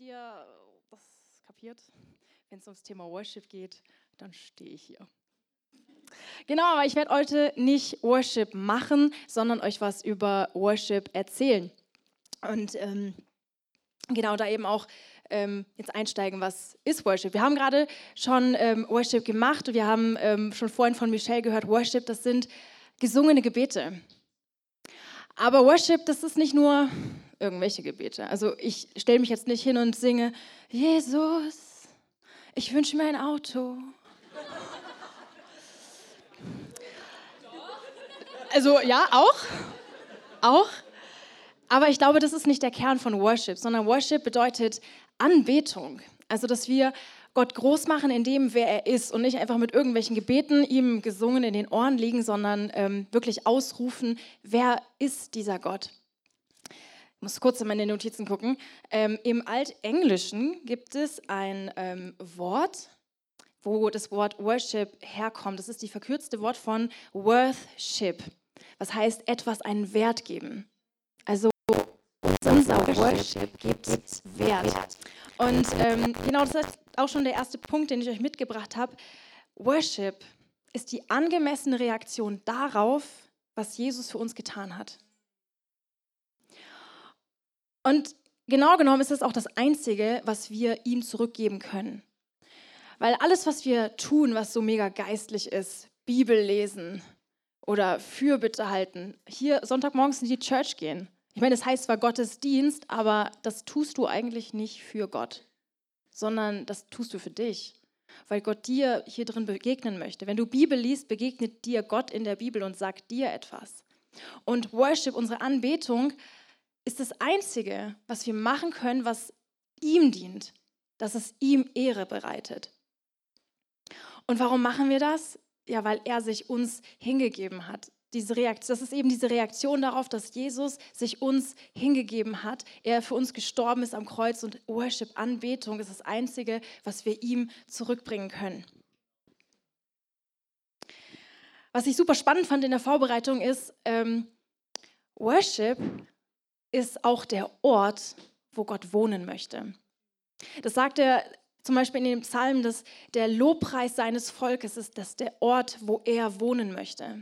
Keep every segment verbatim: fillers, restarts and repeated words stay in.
ihr das kapiert? Wenn es ums Thema Worship geht, dann stehe ich hier. Genau, aber ich werde heute nicht Worship machen, sondern euch was über Worship erzählen. Und ähm, genau da eben auch ähm, jetzt einsteigen, was ist Worship? Wir haben gerade schon ähm, Worship gemacht und wir haben ähm, schon vorhin von Michelle gehört, Worship, das sind gesungene Gebete. Aber Worship, das ist nicht nur irgendwelche Gebete. Also ich stelle mich jetzt nicht hin und singe, Jesus, ich wünsche mir ein Auto. Also ja, auch, auch. Aber ich glaube, das ist nicht der Kern von Worship, sondern Worship bedeutet Anbetung. Also, dass wir Gott groß machen in dem, wer er ist und nicht einfach mit irgendwelchen Gebeten ihm gesungen in den Ohren liegen, sondern ähm, wirklich ausrufen, wer ist dieser Gott? Ich muss kurz in meine Notizen gucken. Ähm, Im Altenglischen gibt es ein ähm, Wort, wo das Wort Worship herkommt. Das ist die verkürzte Wort von Worthship. Was heißt etwas einen Wert geben. Also unser Worship gibt Wert. Und ähm, genau das ist auch schon der erste Punkt, den ich euch mitgebracht habe. Worship ist die angemessene Reaktion darauf, was Jesus für uns getan hat. Und genau genommen ist es auch das Einzige, was wir ihm zurückgeben können. Weil alles, was wir tun, was so mega geistlich ist, Bibel lesen oder Fürbitte halten, hier Sonntagmorgens in die Church gehen. Ich meine, das heißt zwar Gottesdienst, aber das tust du eigentlich nicht für Gott, sondern das tust du für dich, weil Gott dir hier drin begegnen möchte. Wenn du Bibel liest, begegnet dir Gott in der Bibel und sagt dir etwas. Und Worship, unsere Anbetung, ist das Einzige, was wir machen können, was ihm dient, dass es ihm Ehre bereitet. Und warum machen wir das? Ja, weil er sich uns hingegeben hat. Diese Reaktion, das ist eben diese Reaktion darauf, dass Jesus sich uns hingegeben hat, er für uns gestorben ist am Kreuz und Worship, Anbetung ist das Einzige, was wir ihm zurückbringen können. Was ich super spannend fand in der Vorbereitung ist, ähm, Worship ist auch der Ort, wo Gott wohnen möchte. Das sagt er zum Beispiel in dem Psalm, dass der Lobpreis seines Volkes ist, dass der Ort, wo er wohnen möchte.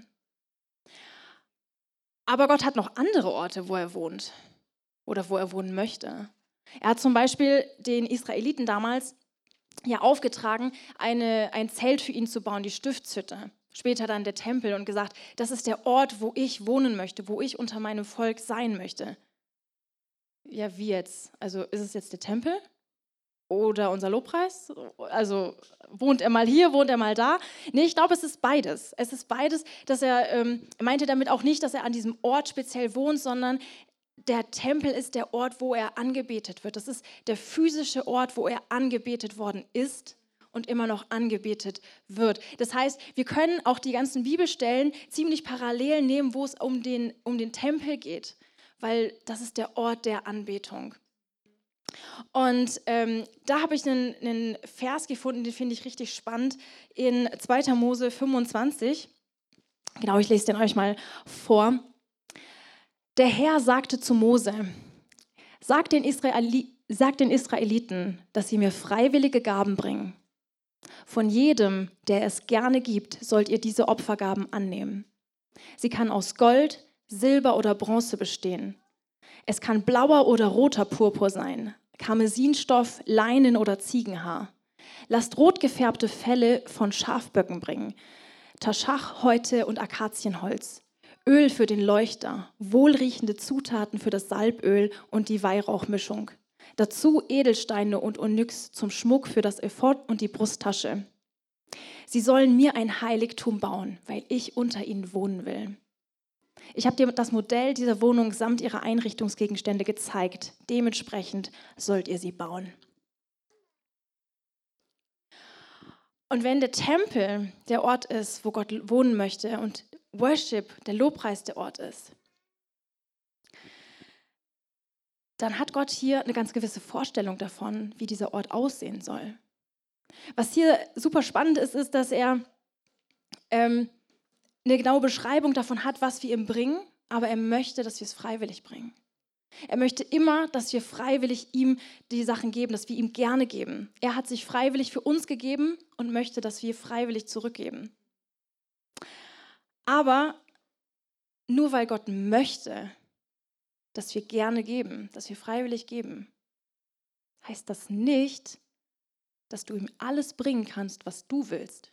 Aber Gott hat noch andere Orte, wo er wohnt oder wo er wohnen möchte. Er hat zum Beispiel den Israeliten damals ja aufgetragen, eine, ein Zelt für ihn zu bauen, die Stiftshütte. Später dann der Tempel und gesagt, das ist der Ort, wo ich wohnen möchte, wo ich unter meinem Volk sein möchte. Ja, wie jetzt? Also ist es jetzt der Tempel oder unser Lobpreis? Also wohnt er mal hier, wohnt er mal da? Nee, ich glaube, es ist beides. Es ist beides, dass er ähm, meinte damit auch nicht, dass er an diesem Ort speziell wohnt, sondern der Tempel ist der Ort, wo er angebetet wird. Das ist der physische Ort, wo er angebetet worden ist und immer noch angebetet wird. Das heißt, wir können auch die ganzen Bibelstellen ziemlich parallel nehmen, wo es um den, um den Tempel geht, weil das ist der Ort der Anbetung. Und ähm, da habe ich einen, einen Vers gefunden, den finde ich richtig spannend, in zweiter Mose fünfundzwanzig. Genau, ich lese den euch mal vor. Der Herr sagte zu Mose, sag den, Israeli- sag den Israeliten, dass sie mir freiwillige Gaben bringen. Von jedem, der es gerne gibt, sollt ihr diese Opfergaben annehmen. Sie kann aus Gold, Silber oder Bronze bestehen. Es kann blauer oder roter Purpur sein, Karmesinstoff, Leinen oder Ziegenhaar. Lasst rot gefärbte Felle von Schafböcken bringen, Taschachhäute und Akazienholz, Öl für den Leuchter, wohlriechende Zutaten für das Salböl und die Weihrauchmischung. Dazu Edelsteine und Onyx zum Schmuck für das Ephod und die Brusttasche. Sie sollen mir ein Heiligtum bauen, weil ich unter ihnen wohnen will. Ich habe dir das Modell dieser Wohnung samt ihrer Einrichtungsgegenstände gezeigt. Dementsprechend sollt ihr sie bauen. Und wenn der Tempel der Ort ist, wo Gott wohnen möchte und Worship, der Lobpreis der Ort ist, dann hat Gott hier eine ganz gewisse Vorstellung davon, wie dieser Ort aussehen soll. Was hier super spannend ist, ist, dass er ähm, eine genaue Beschreibung davon hat, was wir ihm bringen, aber er möchte, dass wir es freiwillig bringen. Er möchte immer, dass wir freiwillig ihm die Sachen geben, dass wir ihm gerne geben. Er hat sich freiwillig für uns gegeben und möchte, dass wir freiwillig zurückgeben. Aber nur weil Gott möchte, dass wir gerne geben, dass wir freiwillig geben, heißt das nicht, dass du ihm alles bringen kannst, was du willst.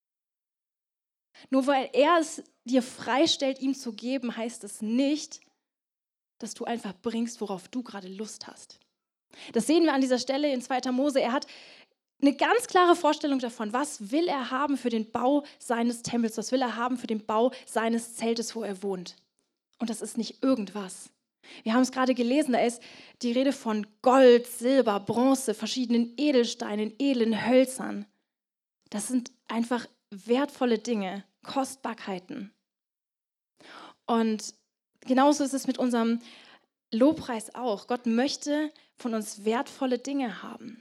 Nur weil er es dir freistellt, ihm zu geben, heißt es nicht, dass du einfach bringst, worauf du gerade Lust hast. Das sehen wir an dieser Stelle in zweiter Mose. Er hat eine ganz klare Vorstellung davon, was will er haben für den Bau seines Tempels, was will er haben für den Bau seines Zeltes, wo er wohnt. Und das ist nicht irgendwas. Wir haben es gerade gelesen, da ist die Rede von Gold, Silber, Bronze, verschiedenen Edelsteinen, edlen Hölzern. Das sind einfach wertvolle Dinge, Kostbarkeiten. Und genauso ist es mit unserem Lobpreis auch. Gott möchte von uns wertvolle Dinge haben.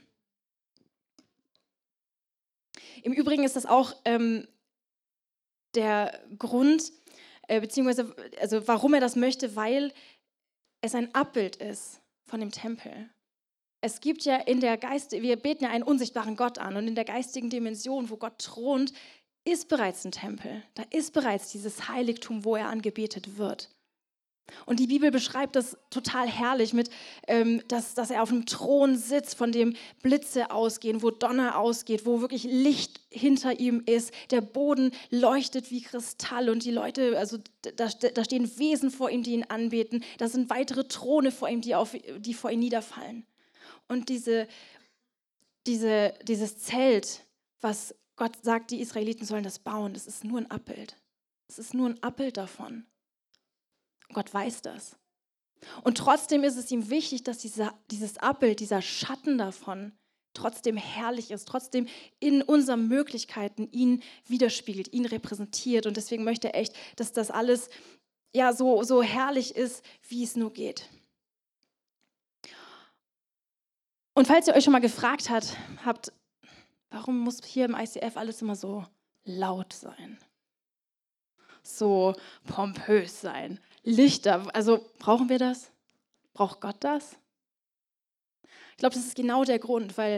Im Übrigen ist das auch ähm, der Grund, äh, beziehungsweise also warum er das möchte, weil es ein Abbild ist von dem Tempel. Es gibt ja in der Geist, wir beten ja einen unsichtbaren Gott an und in der geistigen Dimension, wo Gott thront, ist bereits ein Tempel. Da ist bereits dieses Heiligtum, wo er angebetet wird. Und die Bibel beschreibt das total herrlich mit, ähm, dass, dass er auf einem Thron sitzt, von dem Blitze ausgehen, wo Donner ausgeht, wo wirklich Licht hinter ihm ist. Der Boden leuchtet wie Kristall und die Leute, also da, da stehen Wesen vor ihm, die ihn anbeten. Da sind weitere Throne vor ihm, die, auf, die vor ihm niederfallen. Und diese, diese, dieses Zelt, was Gott sagt, die Israeliten sollen das bauen, das ist nur ein Abbild. Es ist nur ein Abbild davon. Gott weiß das. Und trotzdem ist es ihm wichtig, dass dieser, dieses Abbild, dieser Schatten davon trotzdem herrlich ist, trotzdem in unseren Möglichkeiten ihn widerspiegelt, ihn repräsentiert. Und deswegen möchte er echt, dass das alles ja, so, so herrlich ist, wie es nur geht. Und falls ihr euch schon mal gefragt habt, habt, warum muss hier im I C F alles immer so laut sein? So pompös sein? Lichter, also brauchen wir das? Braucht Gott das? Ich glaube, das ist genau der Grund, weil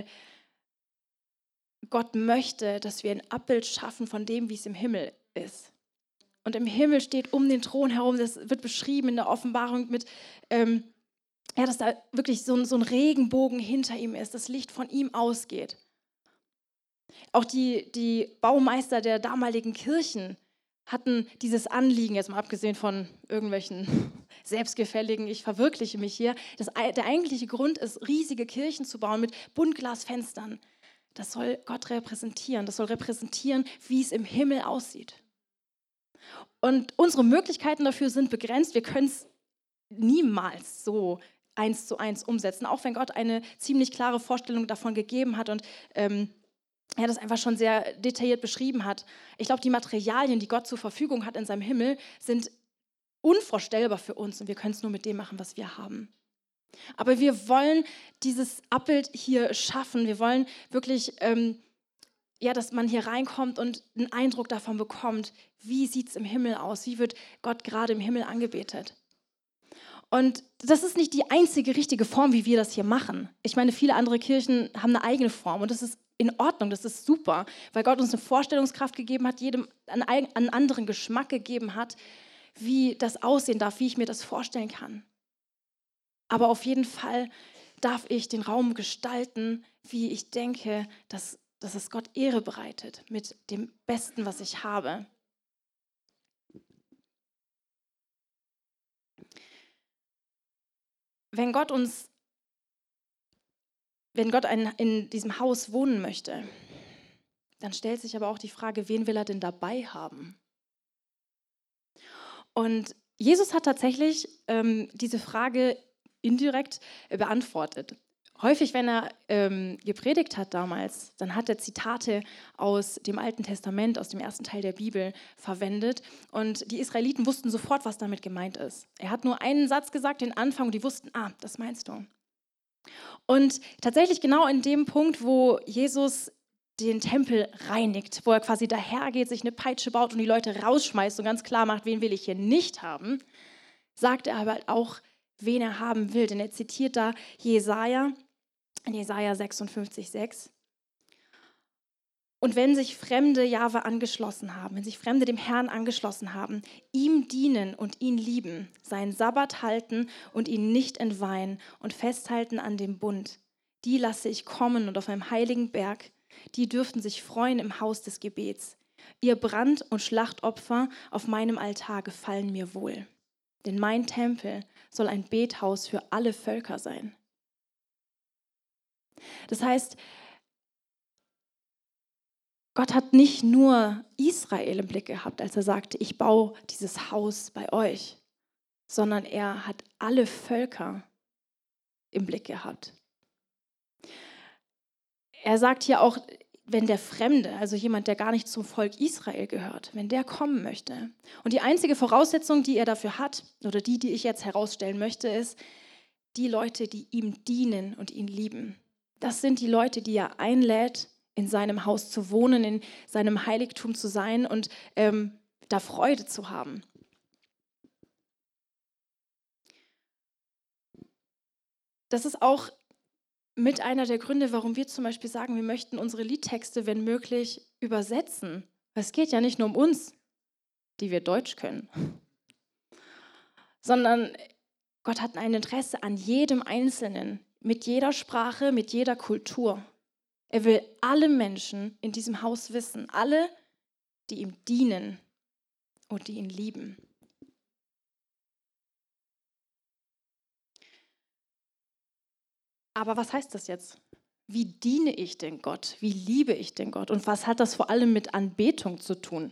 Gott möchte, dass wir ein Abbild schaffen von dem, wie es im Himmel ist. Und im Himmel steht um den Thron herum, das wird beschrieben in der Offenbarung mit, ähm, ja, dass da wirklich so ein, so ein Regenbogen hinter ihm ist, das Licht von ihm ausgeht. Auch die, die Baumeister der damaligen Kirchen hatten dieses Anliegen, jetzt mal abgesehen von irgendwelchen selbstgefälligen, ich verwirkliche mich hier. Das, der eigentliche Grund ist, riesige Kirchen zu bauen mit Buntglasfenstern. Das soll Gott repräsentieren. Das soll repräsentieren, wie es im Himmel aussieht. Und unsere Möglichkeiten dafür sind begrenzt. Wir können es niemals so eins zu eins umsetzen, auch wenn Gott eine ziemlich klare Vorstellung davon gegeben hat und ähm, er das einfach schon sehr detailliert beschrieben hat. Ich glaube, die Materialien, die Gott zur Verfügung hat in seinem Himmel, sind unvorstellbar für uns und wir können es nur mit dem machen, was wir haben. Aber wir wollen dieses Abbild hier schaffen. Wir wollen wirklich, ähm, ja, dass man hier reinkommt und einen Eindruck davon bekommt, wie sieht es im Himmel aus, wie wird Gott gerade im Himmel angebetet. Und das ist nicht die einzige richtige Form, wie wir das hier machen. Ich meine, viele andere Kirchen haben eine eigene Form und das ist in Ordnung, das ist super, weil Gott uns eine Vorstellungskraft gegeben hat, jedem einen, einen anderen Geschmack gegeben hat, wie das aussehen darf, wie ich mir das vorstellen kann. Aber auf jeden Fall darf ich den Raum gestalten, wie ich denke, dass, dass es Gott Ehre bereitet, mit dem Besten, was ich habe. Wenn Gott uns, wenn Gott ein, in diesem Haus wohnen möchte, dann stellt sich aber auch die Frage, wen will er denn dabei haben? Und Jesus hat tatsächlich ähm, diese Frage indirekt äh, beantwortet. Häufig, wenn er ähm, gepredigt hat damals, dann hat er Zitate aus dem Alten Testament, aus dem ersten Teil der Bibel verwendet. Und die Israeliten wussten sofort, was damit gemeint ist. Er hat nur einen Satz gesagt, den Anfang, und die wussten, ah, das meinst du. Und tatsächlich genau in dem Punkt, wo Jesus den Tempel reinigt, wo er quasi dahergeht, sich eine Peitsche baut und die Leute rausschmeißt und ganz klar macht, wen will ich hier nicht haben, sagt er aber auch, wen er haben will. Denn er zitiert da Jesaja, in Jesaja sechsundfünfzig, sechs. Und wenn sich Fremde Jahwe angeschlossen haben, wenn sich Fremde dem Herrn angeschlossen haben, ihm dienen und ihn lieben, seinen Sabbat halten und ihn nicht entweihen und festhalten an dem Bund, die lasse ich kommen und auf meinem heiligen Berg, die dürften sich freuen im Haus des Gebets. Ihr Brand- und Schlachtopfer auf meinem Altar gefallen mir wohl. Denn mein Tempel soll ein Bethaus für alle Völker sein. Das heißt, Gott hat nicht nur Israel im Blick gehabt, als er sagte, ich baue dieses Haus bei euch, sondern er hat alle Völker im Blick gehabt. Er sagt hier auch, wenn der Fremde, also jemand, der gar nicht zum Volk Israel gehört, wenn der kommen möchte. Und die einzige Voraussetzung, die er dafür hat, oder die, die ich jetzt herausstellen möchte, ist, die Leute, die ihm dienen und ihn lieben. Das sind die Leute, die er einlädt, in seinem Haus zu wohnen, in seinem Heiligtum zu sein und ähm, da Freude zu haben. Das ist auch mit einer der Gründe, warum wir zum Beispiel sagen, wir möchten unsere Liedtexte, wenn möglich, übersetzen. Weil es geht ja nicht nur um uns, die wir Deutsch können, sondern Gott hat ein Interesse an jedem Einzelnen, mit jeder Sprache, mit jeder Kultur. Er will alle Menschen in diesem Haus wissen, alle, die ihm dienen und die ihn lieben. Aber was heißt das jetzt? Wie diene ich denn Gott? Wie liebe ich denn Gott? Und was hat das vor allem mit Anbetung zu tun?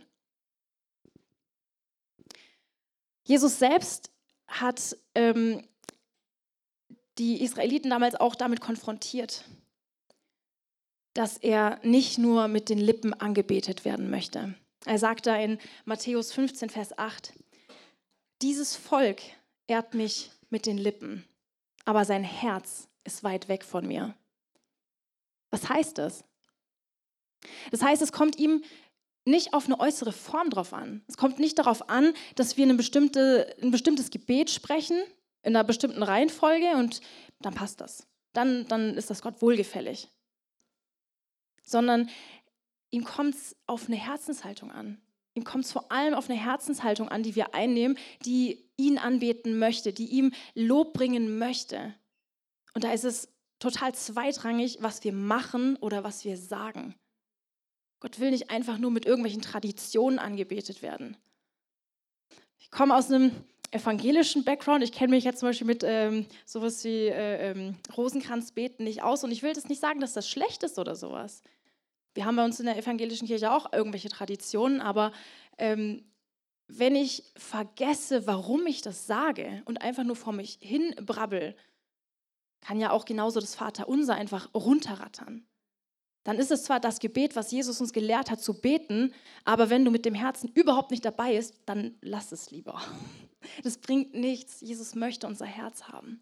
Jesus selbst hat ähm, die Israeliten damals auch damit konfrontiert, dass er nicht nur mit den Lippen angebetet werden möchte. Er sagt da in Matthäus fünfzehn, Vers acht, dieses Volk ehrt mich mit den Lippen, aber sein Herz ist weit weg von mir. Was heißt das? Das heißt, es kommt ihm nicht auf eine äußere Form drauf an. Es kommt nicht darauf an, dass wir eine bestimmte, ein bestimmtes Gebet sprechen, in einer bestimmten Reihenfolge und dann passt das. Dann, dann ist das Gott wohlgefällig. Sondern ihm kommt es auf eine Herzenshaltung an. Ihm kommt es vor allem auf eine Herzenshaltung an, die wir einnehmen, die ihn anbeten möchte, die ihm Lob bringen möchte. Und da ist es total zweitrangig, was wir machen oder was wir sagen. Gott will nicht einfach nur mit irgendwelchen Traditionen angebetet werden. Ich komme aus einem evangelischen Background. Ich kenne mich jetzt zum Beispiel mit ähm, sowas wie äh, ähm, Rosenkranzbeten nicht aus. Und ich will das nicht sagen, dass das schlecht ist oder sowas. Wir haben bei uns in der evangelischen Kirche auch irgendwelche Traditionen, aber ähm, wenn ich vergesse, warum ich das sage und einfach nur vor mich hin brabbel, kann ja auch genauso das Vaterunser einfach runterrattern. Dann ist es zwar das Gebet, was Jesus uns gelehrt hat zu beten, aber wenn du mit dem Herzen überhaupt nicht dabei bist, dann lass es lieber. Das bringt nichts. Jesus möchte unser Herz haben.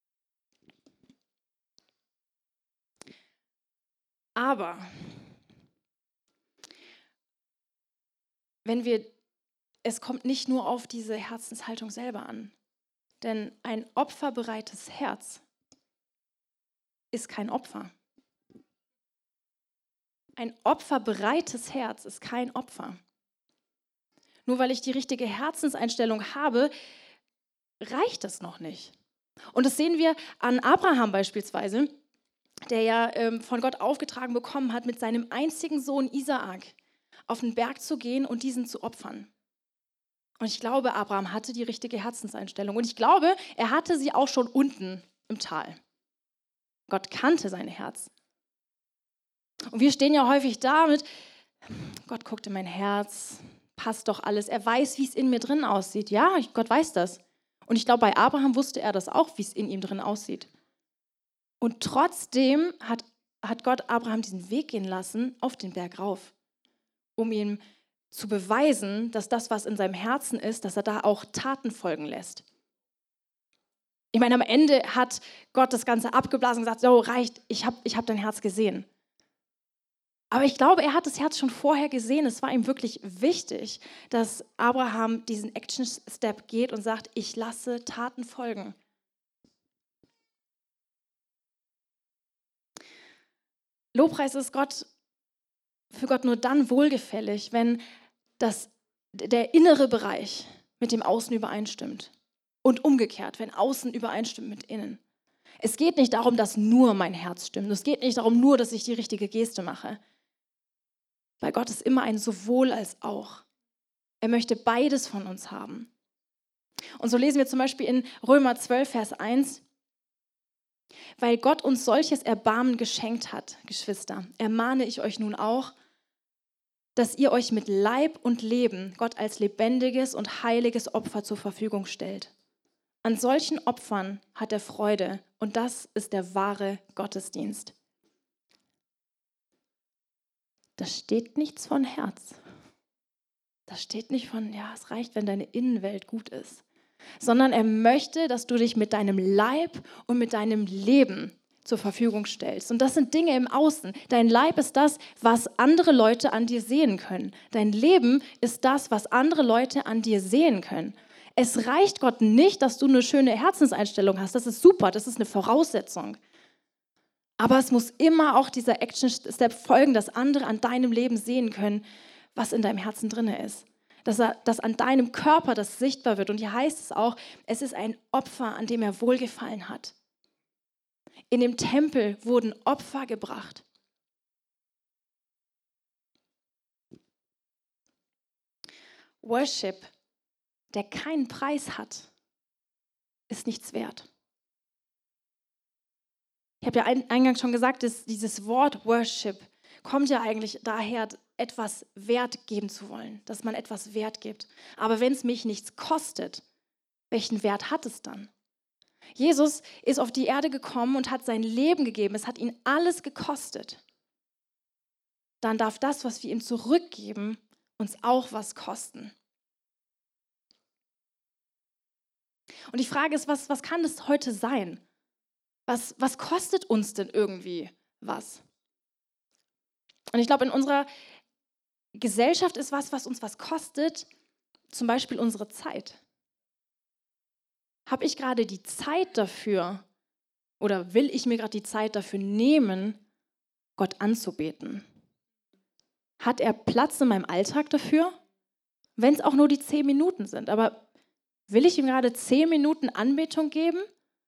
Aber wenn wir, es kommt nicht nur auf diese Herzenshaltung selber an, denn ein opferbereites Herz ist kein Opfer. Ein opferbereites Herz ist kein Opfer. Nur weil ich die richtige Herzenseinstellung habe, reicht das noch nicht. Und das sehen wir an Abraham beispielsweise, der ja ähm, von Gott aufgetragen bekommen hat, mit seinem einzigen Sohn Isaak auf den Berg zu gehen und diesen zu opfern. Und ich glaube, Abraham hatte die richtige Herzenseinstellung. Und ich glaube, er hatte sie auch schon unten im Tal. Gott kannte sein Herz. Und wir stehen ja häufig da mit, Gott guckt in mein Herz, passt doch alles. Er weiß, wie es in mir drin aussieht. Ja, Gott weiß das. Und ich glaube, bei Abraham wusste er das auch, wie es in ihm drin aussieht. Und trotzdem hat, hat Gott Abraham diesen Weg gehen lassen auf den Berg rauf, um ihm zu beweisen, dass das, was in seinem Herzen ist, dass er da auch Taten folgen lässt. Ich meine, am Ende hat Gott das Ganze abgeblasen und gesagt, so reicht, ich habe ich hab dein Herz gesehen. Aber ich glaube, er hat das Herz schon vorher gesehen. Es war ihm wirklich wichtig, dass Abraham diesen Action-Step geht und sagt, ich lasse Taten folgen. Lobpreis ist Gott, für Gott nur dann wohlgefällig, wenn das, der innere Bereich mit dem Außen übereinstimmt. Und umgekehrt, wenn Außen übereinstimmt mit innen. Es geht nicht darum, dass nur mein Herz stimmt. Es geht nicht darum, nur, dass ich die richtige Geste mache. Bei Gott ist immer ein sowohl als auch. Er möchte beides von uns haben. Und so lesen wir zum Beispiel in Römer zwölf, Vers eins, weil Gott uns solches Erbarmen geschenkt hat, Geschwister, ermahne ich euch nun auch, dass ihr euch mit Leib und Leben Gott als lebendiges und heiliges Opfer zur Verfügung stellt. An solchen Opfern hat er Freude und das ist der wahre Gottesdienst. Da steht nichts von Herz. Da steht nicht von, ja, es reicht, wenn deine Innenwelt gut ist, sondern er möchte, dass du dich mit deinem Leib und mit deinem Leben zur Verfügung stellst. Und das sind Dinge im Außen. Dein Leib ist das, was andere Leute an dir sehen können. Dein Leben ist das, was andere Leute an dir sehen können. Es reicht Gott nicht, dass du eine schöne Herzenseinstellung hast. Das ist super, das ist eine Voraussetzung. Aber es muss immer auch dieser Action-Step folgen, dass andere an deinem Leben sehen können, was in deinem Herzen drin ist. Dass, er, dass an deinem Körper das sichtbar wird. Und hier heißt es auch, es ist ein Opfer, an dem er Wohlgefallen hat. In dem Tempel wurden Opfer gebracht. Worship, der keinen Preis hat, ist nichts wert. Ich habe ja eingangs schon gesagt, dass dieses Wort Worship kommt ja eigentlich daher, etwas Wert geben zu wollen, dass man etwas Wert gibt. Aber wenn es mich nichts kostet, welchen Wert hat es dann? Jesus ist auf die Erde gekommen und hat sein Leben gegeben. Es hat ihn alles gekostet. Dann darf das, was wir ihm zurückgeben, uns auch was kosten. Und die Frage ist, was, was kann das heute sein? Was, was kostet uns denn irgendwie was? Und ich glaube, in unserer Gesellschaft ist was, was uns was kostet, zum Beispiel unsere Zeit. Habe ich gerade die Zeit dafür oder will ich mir gerade die Zeit dafür nehmen, Gott anzubeten? Hat er Platz in meinem Alltag dafür? Wenn es auch nur die zehn Minuten sind. Aber will ich ihm gerade zehn Minuten Anbetung geben?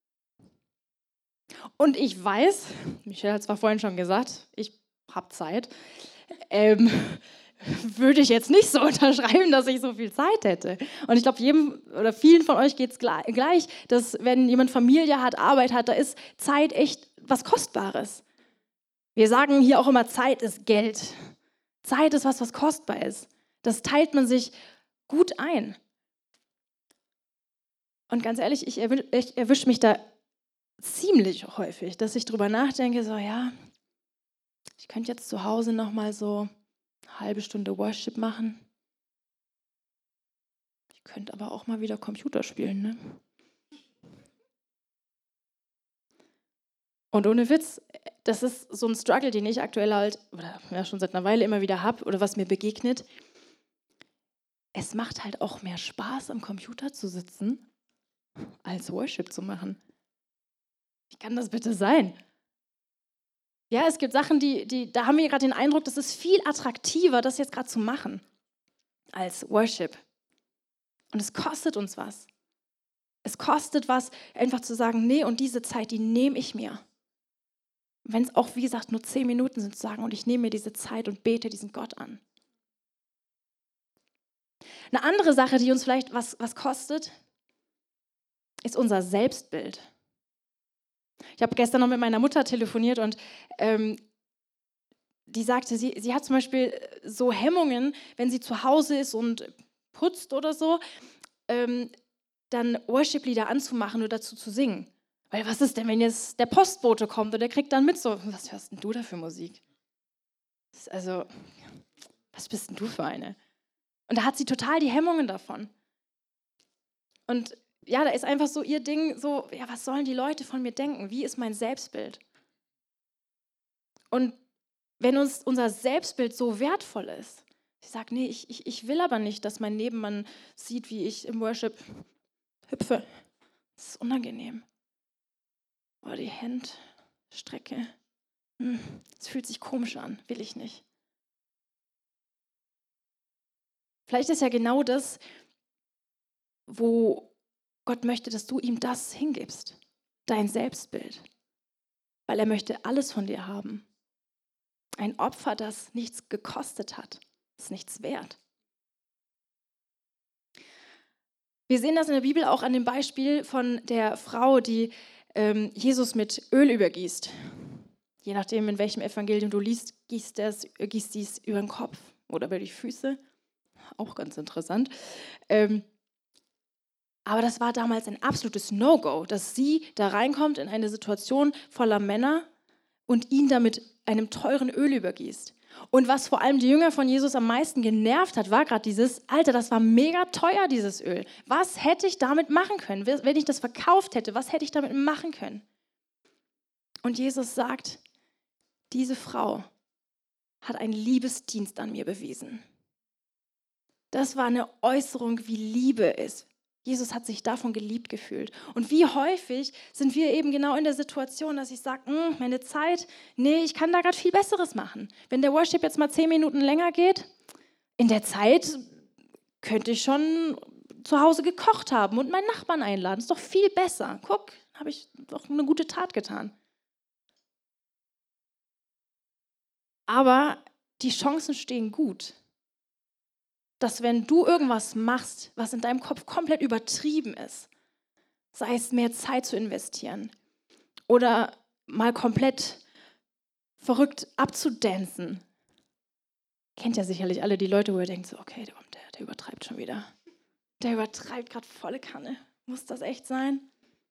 Und ich weiß, Michelle hat es zwar vorhin schon gesagt, ich habe Zeit, ähm, würde ich jetzt nicht so unterschreiben, dass ich so viel Zeit hätte. Und ich glaube, jedem oder vielen von euch geht es gleich, dass wenn jemand Familie hat, Arbeit hat, da ist Zeit echt was Kostbares. Wir sagen hier auch immer, Zeit ist Geld. Zeit ist was, was kostbar ist. Das teilt man sich gut ein. Und ganz ehrlich, ich erwische ich erwisch mich da ziemlich häufig, dass ich drüber nachdenke, so ja, ich könnte jetzt zu Hause nochmal so eine halbe Stunde Worship machen. Ich könnte aber auch mal wieder Computer spielen, ne? Und ohne Witz, das ist so ein Struggle, den ich aktuell halt, oder ja, schon seit einer Weile immer wieder habe, oder was mir begegnet. Es macht halt auch mehr Spaß, am Computer zu sitzen, als Worship zu machen. Wie kann das bitte sein? Ja, es gibt Sachen, die, die, da haben wir gerade den Eindruck, das ist viel attraktiver, das jetzt gerade zu machen, als Worship. Und es kostet uns was. Es kostet was, einfach zu sagen, nee, und diese Zeit, die nehme ich mir. Wenn es auch, wie gesagt, nur zehn Minuten sind, zu sagen, und ich nehme mir diese Zeit und bete diesen Gott an. Eine andere Sache, die uns vielleicht was, was kostet, ist unser Selbstbild. Ich habe gestern noch mit meiner Mutter telefoniert und ähm, die sagte, sie, sie hat zum Beispiel so Hemmungen, wenn sie zu Hause ist und putzt oder so, ähm, dann Worship-Lieder anzumachen oder dazu zu singen. Weil was ist denn, wenn jetzt der Postbote kommt und der kriegt dann mit so, was hörst denn du da für Musik? Das ist also, was bist denn du für eine? Und da hat sie total die Hemmungen davon. Und ja, da ist einfach so ihr Ding, so, ja, was sollen die Leute von mir denken? Wie ist mein Selbstbild? Und wenn uns unser Selbstbild so wertvoll ist, ich sage, nee, ich, ich, ich will aber nicht, dass mein Nebenmann sieht, wie ich im Worship hüpfe. Das ist unangenehm. Oder die Hände strecke. hm, es fühlt sich komisch an, will ich nicht. Vielleicht ist ja genau das, wo Gott möchte, dass du ihm das hingibst, dein Selbstbild, weil er möchte alles von dir haben. Ein Opfer, das nichts gekostet hat, ist nichts wert. Wir sehen das in der Bibel auch an dem Beispiel von der Frau, die ähm, Jesus mit Öl übergießt. Je nachdem, in welchem Evangelium du liest, gießt, das, gießt dies über den Kopf oder über die Füße. Auch ganz interessant. Ähm, aber das war damals ein absolutes No-Go, dass sie da reinkommt in eine Situation voller Männer und ihn damit einem teuren Öl übergießt. Und was vor allem die Jünger von Jesus am meisten genervt hat, war gerade dieses, Alter, das war mega teuer, dieses Öl. Was hätte ich damit machen können? Wenn ich das verkauft hätte, was hätte ich damit machen können? Und Jesus sagt, diese Frau hat einen Liebesdienst an mir bewiesen. Das war eine Äußerung, wie Liebe ist. Jesus hat sich davon geliebt gefühlt. Und wie häufig sind wir eben genau in der Situation, dass ich sage, meine Zeit, nee, ich kann da gerade viel Besseres machen. Wenn der Worship jetzt mal zehn Minuten länger geht, in der Zeit könnte ich schon zu Hause gekocht haben und meinen Nachbarn einladen. Ist doch viel besser. Guck, habe ich doch eine gute Tat getan. Aber die Chancen stehen gut, dass wenn du irgendwas machst, was in deinem Kopf komplett übertrieben ist, sei es mehr Zeit zu investieren oder mal komplett verrückt abzudancen. Kennt ja sicherlich alle die Leute, wo ihr denkt, so, okay, der, der übertreibt schon wieder. Der übertreibt gerade volle Kanne. Muss das echt sein?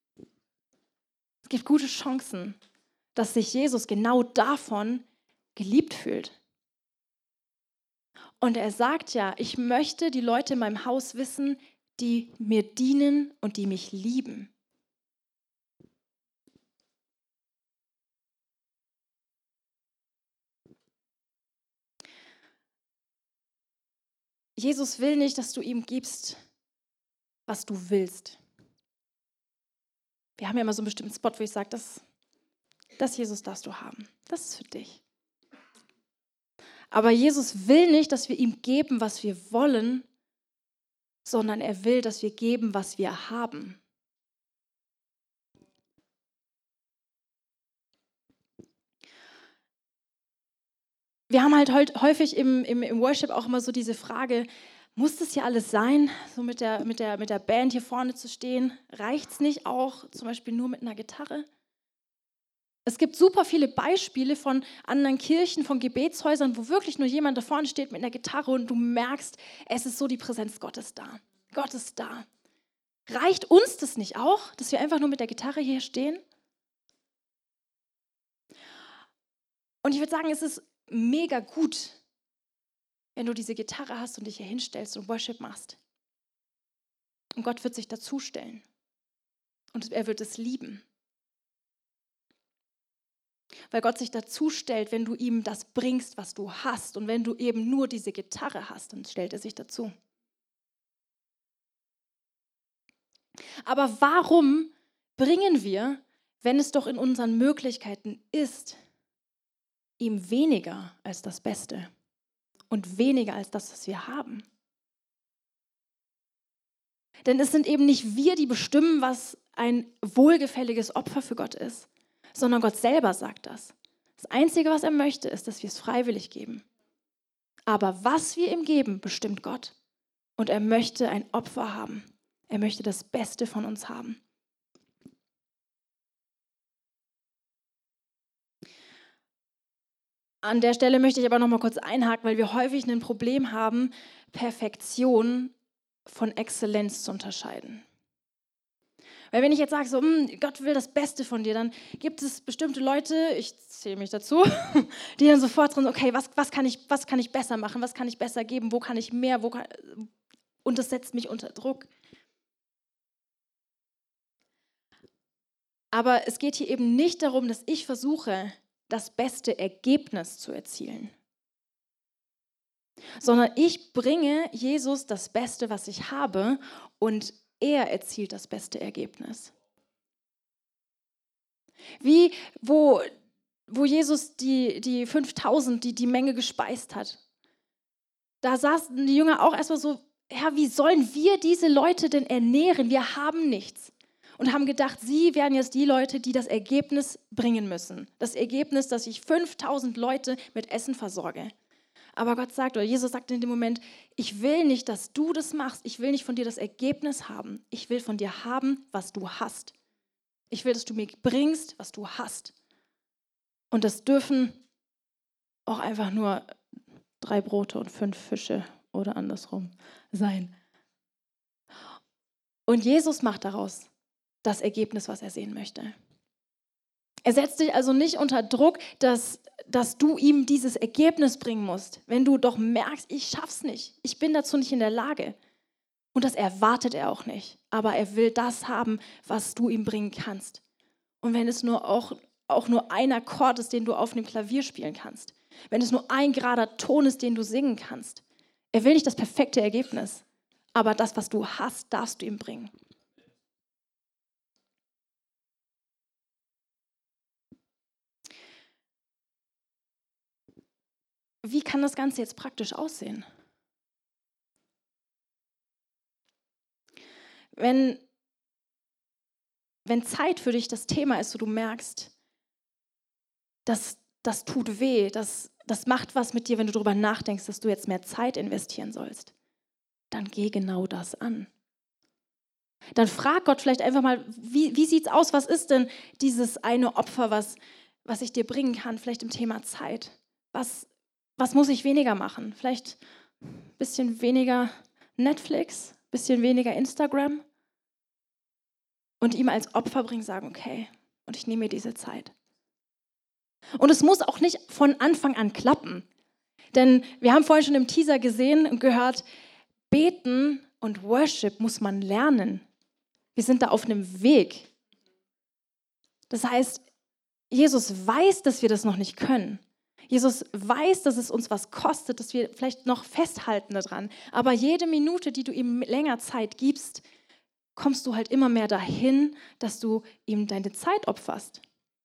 Es gibt gute Chancen, dass sich Jesus genau davon geliebt fühlt. Und er sagt ja, ich möchte die Leute in meinem Haus wissen, die mir dienen und die mich lieben. Jesus will nicht, dass du ihm gibst, was du willst. Wir haben ja immer so einen bestimmten Spot, wo ich sage, das, das Jesus darfst du haben. Das ist für dich. Aber Jesus will nicht, dass wir ihm geben, was wir wollen, sondern er will, dass wir geben, was wir haben. Wir haben halt häufig im, im, im Worship auch immer so diese Frage, muss das hier alles sein, so mit der, mit der, mit der Band hier vorne zu stehen? Reicht es nicht auch zum Beispiel nur mit einer Gitarre? Es gibt super viele Beispiele von anderen Kirchen, von Gebetshäusern, wo wirklich nur jemand da vorne steht mit einer Gitarre und du merkst, es ist so die Präsenz Gottes da. Gott ist da. Reicht uns das nicht auch, dass wir einfach nur mit der Gitarre hier stehen? Und ich würde sagen, es ist mega gut, wenn du diese Gitarre hast und dich hier hinstellst und Worship machst. Und Gott wird sich dazustellen. Und er wird es lieben. Weil Gott sich dazu stellt, wenn du ihm das bringst, was du hast. Und wenn du eben nur diese Gitarre hast, dann stellt er sich dazu. Aber warum bringen wir, wenn es doch in unseren Möglichkeiten ist, ihm weniger als das Beste und weniger als das, was wir haben? Denn es sind eben nicht wir, die bestimmen, was ein wohlgefälliges Opfer für Gott ist, sondern Gott selber sagt das. Das Einzige, was er möchte, ist, dass wir es freiwillig geben. Aber was wir ihm geben, bestimmt Gott. Und er möchte ein Opfer haben. Er möchte das Beste von uns haben. An der Stelle möchte ich aber noch mal kurz einhaken, weil wir häufig ein Problem haben, Perfektion von Exzellenz zu unterscheiden. Weil wenn ich jetzt sage, so, Gott will das Beste von dir, dann gibt es bestimmte Leute, ich zähle mich dazu, die dann sofort drin sind, okay, was, was, kann ich, was kann ich besser machen, was kann ich besser geben, wo kann ich mehr, wo kann, und das setzt mich unter Druck. Aber es geht hier eben nicht darum, dass ich versuche, das beste Ergebnis zu erzielen, sondern ich bringe Jesus das Beste, was ich habe, und er erzielt das beste Ergebnis. Wie, wo wo Jesus die, die fünftausend, die, die Menge gespeist hat. Da saßen die Jünger auch erstmal so, Herr, wie sollen wir diese Leute denn ernähren? Wir haben nichts. Und haben gedacht, sie wären jetzt die Leute, die das Ergebnis bringen müssen. Das Ergebnis, dass ich fünftausend Leute mit Essen versorge. Aber Gott sagt, oder Jesus sagt in dem Moment, ich will nicht, dass du das machst. Ich will nicht von dir das Ergebnis haben. Ich will von dir haben, was du hast. Ich will, dass du mir bringst, was du hast. Und das dürfen auch einfach nur drei Brote und fünf Fische oder andersrum sein. Und Jesus macht daraus das Ergebnis, was er sehen möchte. Er setzt dich also nicht unter Druck, dass, dass du ihm dieses Ergebnis bringen musst, wenn du doch merkst, ich schaff's nicht, ich bin dazu nicht in der Lage. Und das erwartet er auch nicht, aber er will das haben, was du ihm bringen kannst. Und wenn es nur auch, auch nur ein Akkord ist, den du auf dem Klavier spielen kannst, wenn es nur ein gerader Ton ist, den du singen kannst. Er will nicht das perfekte Ergebnis, aber das, was du hast, darfst du ihm bringen. Wie kann das Ganze jetzt praktisch aussehen? Wenn, wenn Zeit für dich das Thema ist, wo du merkst, das, das tut weh, das, das macht was mit dir, wenn du darüber nachdenkst, dass du jetzt mehr Zeit investieren sollst, dann geh genau das an. Dann frag Gott vielleicht einfach mal, wie, wie sieht es aus, was ist denn dieses eine Opfer, was, was ich dir bringen kann, vielleicht im Thema Zeit? Was, was muss ich weniger machen? Vielleicht ein bisschen weniger Netflix, ein bisschen weniger Instagram und ihm als Opfer bringen, sagen, okay, und ich nehme mir diese Zeit. Und es muss auch nicht von Anfang an klappen, denn wir haben vorhin schon im Teaser gesehen und gehört, Beten und Worship muss man lernen. Wir sind da auf einem Weg. Das heißt, Jesus weiß, dass wir das noch nicht können. Jesus weiß, dass es uns was kostet, dass wir vielleicht noch festhalten daran. Aber jede Minute, die du ihm länger Zeit gibst, kommst du halt immer mehr dahin, dass du ihm deine Zeit opferst.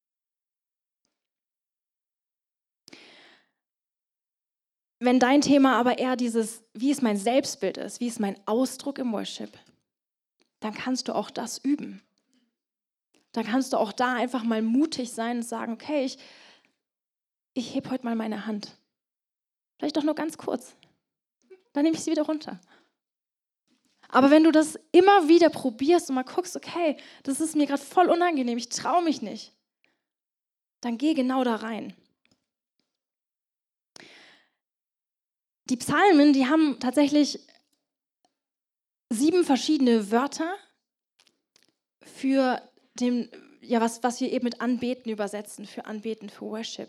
Wenn dein Thema aber eher dieses, wie ist mein Selbstbild ist, wie ist mein Ausdruck im Worship, dann kannst du auch das üben. Dann kannst du auch da einfach mal mutig sein und sagen, okay, ich, ich hebe heute mal meine Hand. Vielleicht auch nur ganz kurz. Dann nehme ich sie wieder runter. Aber wenn du das immer wieder probierst und mal guckst, okay, das ist mir gerade voll unangenehm, ich traue mich nicht, dann geh genau da rein. Die Psalmen, die haben tatsächlich sieben verschiedene Wörter für den, ja, was, was wir eben mit Anbeten übersetzen, für Anbeten, für Worship.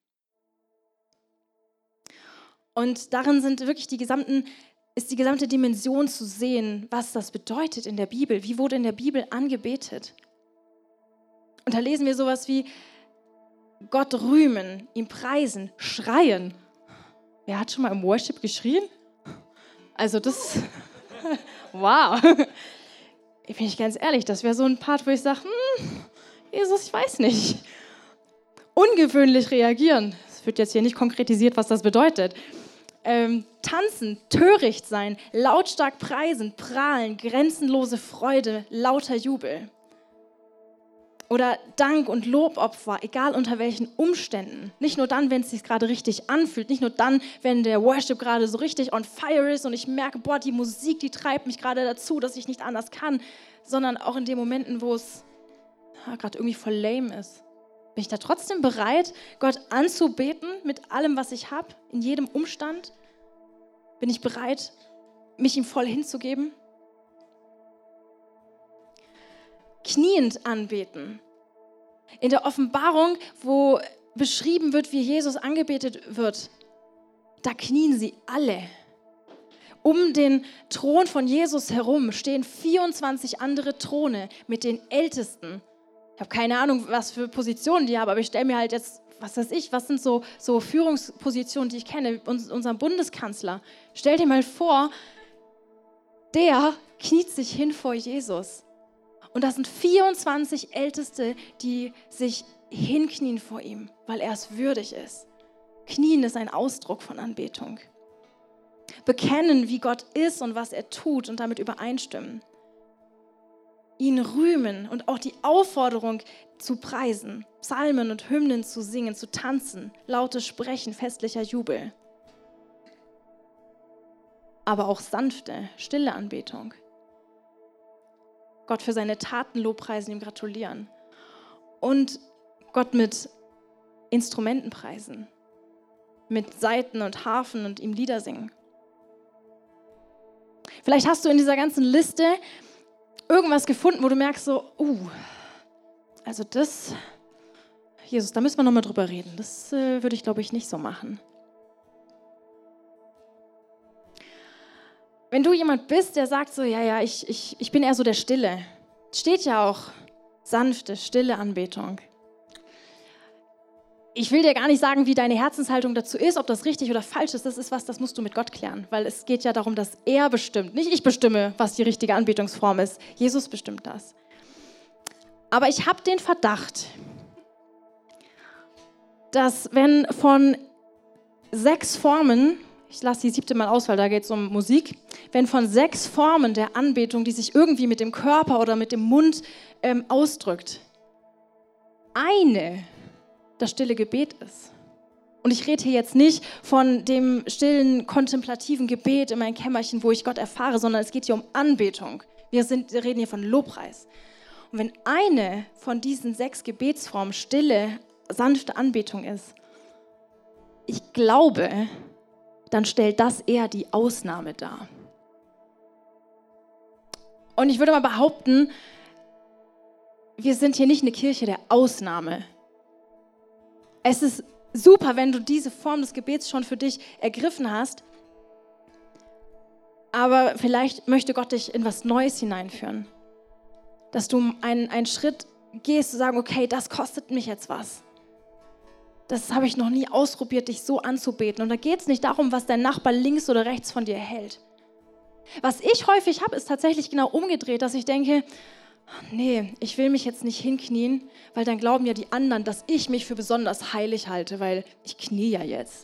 Und darin sind wirklich die gesamten, ist die gesamte Dimension zu sehen, was das bedeutet in der Bibel. Wie wurde in der Bibel angebetet? Und da lesen wir sowas wie Gott rühmen, ihm preisen, schreien. Wer hat schon mal im Worship geschrien? Also das, wow. Ich bin ich ganz ehrlich, das wäre so ein Part, wo ich sage, hm, Jesus, ich weiß nicht. Ungewöhnlich reagieren. Es wird jetzt hier nicht konkretisiert, was das bedeutet. Ähm, tanzen, töricht sein, lautstark preisen, prahlen, grenzenlose Freude, lauter Jubel. Oder Dank und Lobopfer, egal unter welchen Umständen. Nicht nur dann, wenn es sich gerade richtig anfühlt, nicht nur dann, wenn der Worship gerade so richtig on fire ist und ich merke, boah, die Musik, die treibt mich gerade dazu, dass ich nicht anders kann, sondern auch in den Momenten, wo es ja, gerade irgendwie voll lame ist. Bin ich da trotzdem bereit, Gott anzubeten mit allem, was ich habe, in jedem Umstand? Bin ich bereit, mich ihm voll hinzugeben? Kniend anbeten. In der Offenbarung, wo beschrieben wird, wie Jesus angebetet wird, da knien sie alle. Um den Thron von Jesus herum stehen vierundzwanzig andere Throne mit den Ältesten. Ich habe keine Ahnung, was für Positionen die haben, aber ich stelle mir halt jetzt, was weiß ich, was sind so, so Führungspositionen, die ich kenne, Uns, unser Bundeskanzler. Stell dir mal vor, der kniet sich hin vor Jesus. Und das sind vierundzwanzig Älteste, die sich hinknien vor ihm, weil er es würdig ist. Knien ist ein Ausdruck von Anbetung. Bekennen, wie Gott ist und was er tut und damit übereinstimmen. Ihn rühmen und auch die Aufforderung zu preisen, Psalmen und Hymnen zu singen, zu tanzen, lautes Sprechen, festlicher Jubel. Aber auch sanfte, stille Anbetung. Gott für seine Taten lobpreisen, ihm gratulieren. Und Gott mit Instrumenten preisen, mit Saiten und Harfen und ihm Lieder singen. Vielleicht hast du in dieser ganzen Liste irgendwas gefunden, wo du merkst so, uh, also das, Jesus, da müssen wir nochmal drüber reden. Das äh, würde ich, glaube ich, nicht so machen. Wenn du jemand bist, der sagt so, ja, ja, ich, ich, ich bin eher so der Stille. Steht ja auch sanfte, stille Anbetung. Ich will dir gar nicht sagen, wie deine Herzenshaltung dazu ist, ob das richtig oder falsch ist. Das ist was, das musst du mit Gott klären, weil es geht ja darum, dass er bestimmt. Nicht ich bestimme, was die richtige Anbetungsform ist. Jesus bestimmt das. Aber ich habe den Verdacht, dass wenn von sechs Formen, ich lasse die siebte mal aus, weil da geht es um Musik, wenn von sechs Formen der Anbetung, die sich irgendwie mit dem Körper oder mit dem Mund ähm, ausdrückt, eine das stille Gebet ist. Und ich rede hier jetzt nicht von dem stillen, kontemplativen Gebet in meinem Kämmerchen, wo ich Gott erfahre, sondern es geht hier um Anbetung. Wir, sind, wir reden hier von Lobpreis. Und wenn eine von diesen sechs Gebetsformen stille, sanfte Anbetung ist, ich glaube, dann stellt das eher die Ausnahme dar. Und ich würde mal behaupten, wir sind hier nicht eine Kirche der Ausnahme. Es ist super, wenn du diese Form des Gebets schon für dich ergriffen hast, aber vielleicht möchte Gott dich in was Neues hineinführen. Dass du einen, einen Schritt gehst, zu sagen, okay, das kostet mich jetzt was. Das habe ich noch nie ausprobiert, dich so anzubeten. Und da geht es nicht darum, was dein Nachbar links oder rechts von dir hält. Was ich häufig habe, ist tatsächlich genau umgedreht, dass ich denke, nee, ich will mich jetzt nicht hinknien, weil dann glauben ja die anderen, dass ich mich für besonders heilig halte, weil ich knie ja jetzt.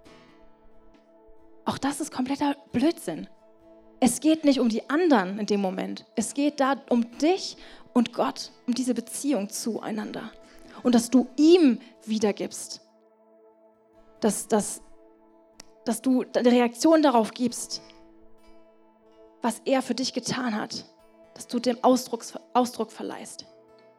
Auch das ist kompletter Blödsinn. Es geht nicht um die anderen in dem Moment. Es geht da um dich und Gott, um diese Beziehung zueinander. Und dass du ihm wiedergibst. Dass, dass, dass du eine Reaktion darauf gibst, was er für dich getan hat. Dass du dem Ausdruck, Ausdruck verleihst.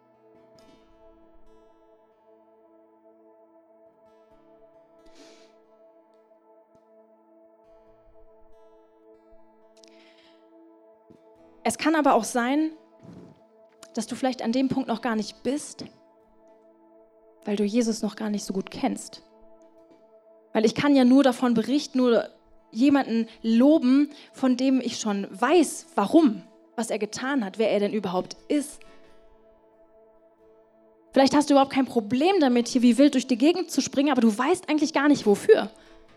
Es kann aber auch sein, dass du vielleicht an dem Punkt noch gar nicht bist, weil du Jesus noch gar nicht so gut kennst. Weil ich kann ja nur davon berichten, nur jemanden loben, von dem ich schon weiß, warum, was er getan hat, wer er denn überhaupt ist. Vielleicht hast du überhaupt kein Problem damit, hier wie wild durch die Gegend zu springen, aber du weißt eigentlich gar nicht, wofür.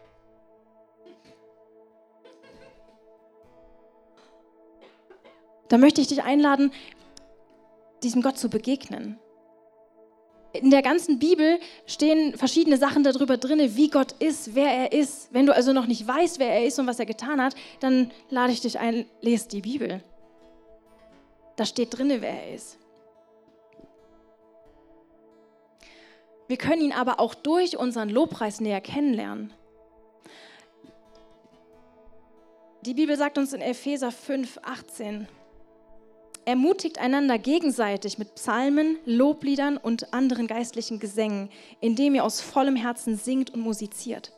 Da möchte ich dich einladen, diesem Gott zu begegnen. In der ganzen Bibel stehen verschiedene Sachen darüber drin, wie Gott ist, wer er ist. Wenn du also noch nicht weißt, wer er ist und was er getan hat, dann lade ich dich ein, lest die Bibel. Da steht drin, wer er ist. Wir können ihn aber auch durch unseren Lobpreis näher kennenlernen. Die Bibel sagt uns in Epheser fünf, achtzehn, ermutigt einander gegenseitig mit Psalmen, Lobliedern und anderen geistlichen Gesängen, indem ihr aus vollem Herzen singt und musiziert.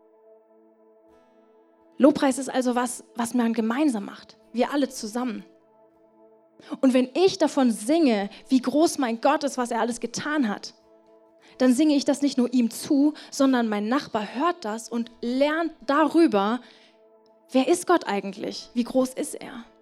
Lobpreis ist also was, was man gemeinsam macht. Wir alle zusammen. Und wenn ich davon singe, wie groß mein Gott ist, was er alles getan hat, dann singe ich das nicht nur ihm zu, sondern mein Nachbar hört das und lernt darüber, wer ist Gott eigentlich? Wie groß ist er?